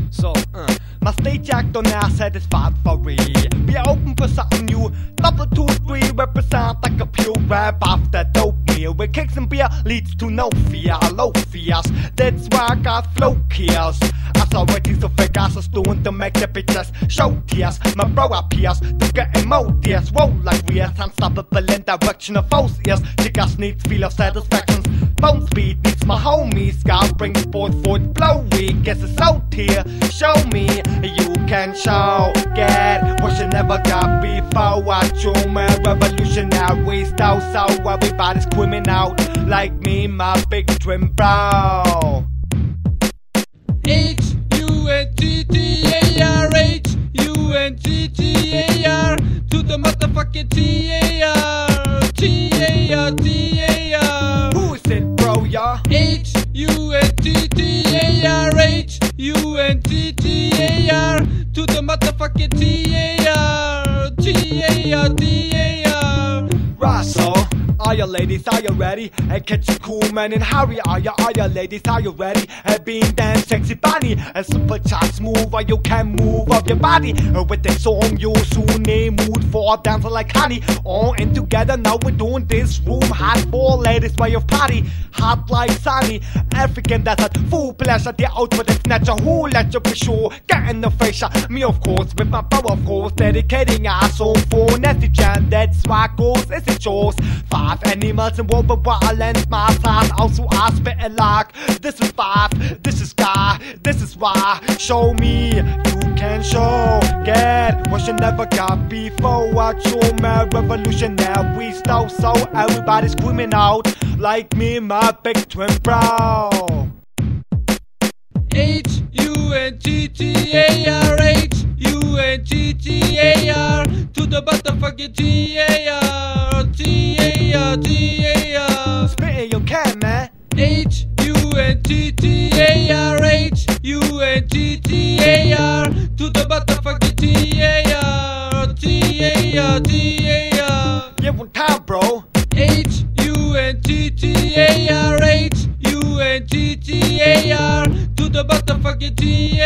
So, my stage act on now satisfied for real. We are open for something new. Double 2, 3 represent like a pure rap after dope meal. Where kicks and beer leads to no fear, low fears. That's why I got flow kills. I saw waiting so fake asses doing to make the bitches show tears. My bro appears to get more tears. Roll like we are unstoppable in direction of foes ears. Chickas needs feel of satisfaction. Bone speed needs my homies. God bring the board for it blow weak. Guess it's out here. Show me you can show. Get what you never got before. Watch you man revolutionary style. So everybody's screaming out like me, my big twin bro. H-U-N-T-T-A-R-H-U-N-T-T-A-R to the motherfucking T-A-R T-A-R-T-A-R. Who is it, bro, y'all? H-U-N-T-T-A-R-H-U-N-T-T-A-R to the motherfucking T-A-R T-A-R-T-A-R. Russell, are you ladies, are you ready? Hey, catch you cool man and hurry, are you ladies, are you ready? Hey, being damn sexy bunny, a super chat smooth, or you can move up your body. With the song you soon name mood for dancing like honey. All in together, now we're doing this room hot for ladies way of party. Hot like sunny, African desert, full pleasure, the output is natural. Who let you be sure? Get in the face, me of course, with my power of course, dedicating our song for nasty jam. That's why it goes, is it yours? 5 animals in war, but violence, my size, also I spit a lock. This is 5, this is Sky, this is why. Show me, you can show. Get what you never got before. Watch your man revolutionary style. So everybody's screaming out like me, my big twin bro. H-U-N-T-T-A-R-H-U-N-T-T-A-R to the motherfucking T-A-R T-A-R T-A-R. Spit it you can, man. H-U-N-T-T-A-R-H-U-N-T-T-A-R to the motherfucking T-A-R T-A-R T-A-R. Yeah, one time, bro. H-U-N-T-T-A-R-H-U-N-T-T-A-R to the motherfucking T-A-R